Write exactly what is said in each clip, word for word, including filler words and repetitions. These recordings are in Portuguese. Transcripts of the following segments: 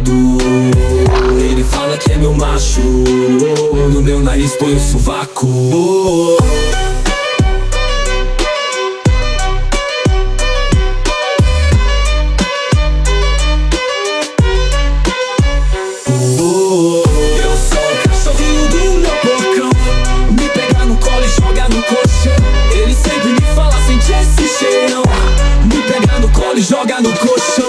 animado. Ele fala que é meu macho, no meu nariz põe o sovaco. Eu sou o cachorrinho do meu porcão, me pega no colo e joga no colchão. Ele sempre me fala, sente esse cheirão, me pega no colo e joga no colchão.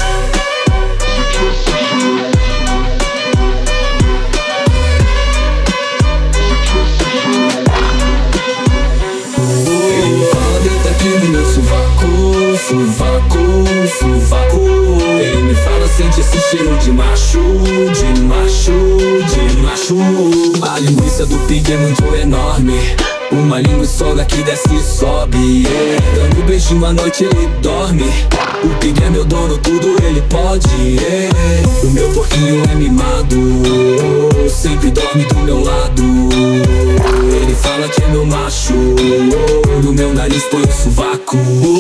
Ele fala, deita aqui no meu sovaco, sovaco, sovaco. Ele me fala, sente esse cheiro de macho, de macho, de macho. A linguiça do pig é muito enorme, uma linguiçola que desce e sobe, yeah. Dando beijinho à noite ele dorme. O pig é meu dono, tudo ele pode, yeah. O meu porquinho é mimado, sempre dorme do meu lado. Ele fala que é meu macho, no meu nariz põe o sovaco.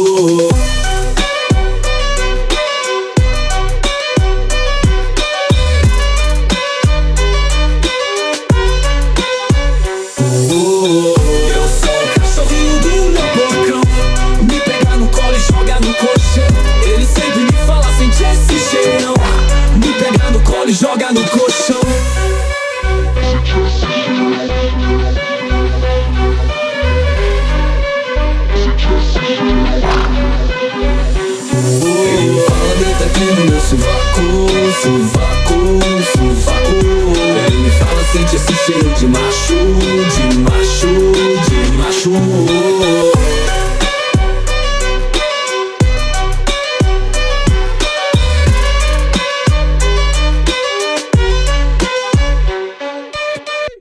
Joga no colchão. Ele fala, deita aqui no meu sovaco, sovaco, sovaco. Ele me fala, sente esse cheiro de macho, de macho, de macho.